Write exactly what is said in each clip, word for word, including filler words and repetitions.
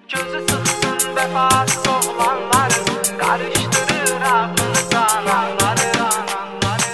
Gözü sıxsın vəfasız oğlanları, qarışdırır ağlını cananları, ananları.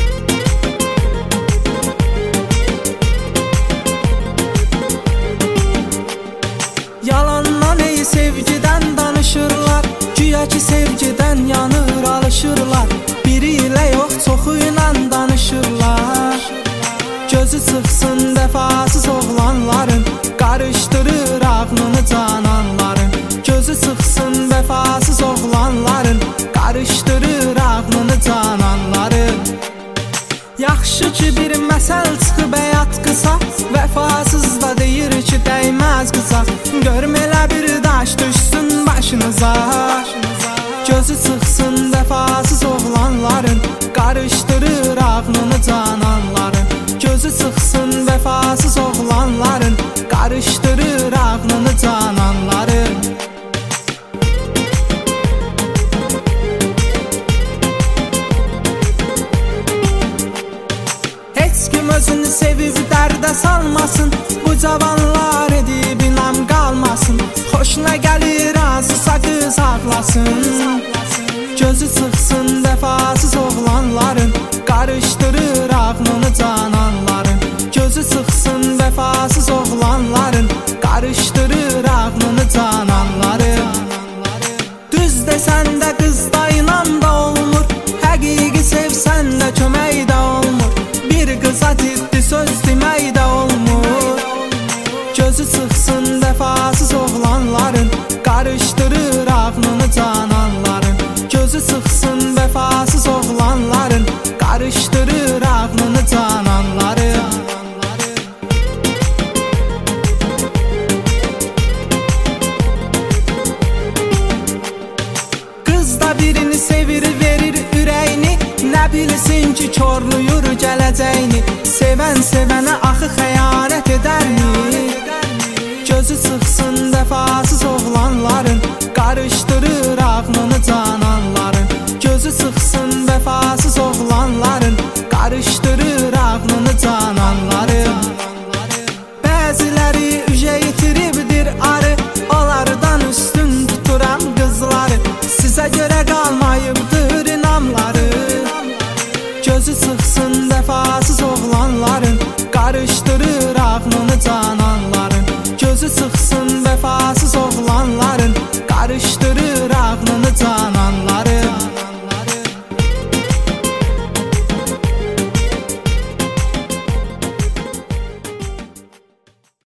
Yalandan ey sevgidən danışırlar, güya ki sevgidən yanır alışırlar. Biri ilə yox çoxu ilə danışırlar. Gözü sıxsın vəfasız oğlanların, qarışdırır ağlını cananların. Gözü sıxsın vəfasız oğlanların, qarışdırır ağlını cananların. Yaxşı ki bir məsəl çıxıb həyat qısa, vəfasız da deyir ki dəyməz qısa. Görüm elə bir daş düşsün başınıza. Gözü sıxsın vəfasız oğlanların, qarışdırır ağlını cananların. Gözü sıxsın vəfasız oğlanların, qarışdırır ağlını cananların. Heç kim özünü sevib dərdə salmasın, bu cavanlar edib inam qalmasın. Xoşuna gəlir hansısa qız ağlasın. Gözü sıxsın vəfasız oğlanların, qarışdırır ağlını cananların. Gözü sıxsın vəfasız oğlanların, qarışdırır ağlını cananların. Düz desən də qızda inam da olmur, həqiqi sevsən də kömək də olmur. Bir qıza ciddi söz demək də olmur. Gözü sıxsın vəfasız oğlanların, qarışdırır ağlını cananların. Gözü sıxsın vəfasız oğlanların, qarışdırır ağlını cananların. Qız da birini sevir, verir ürəyini, nə bilsin ki korluyur gələcəyini. Sevən sevənə axı xəyanət edərmi? Gözü sıxsın vəfasız oğlanların, qarışdırır ağlını cananların. Gözü sıxsın vəfasız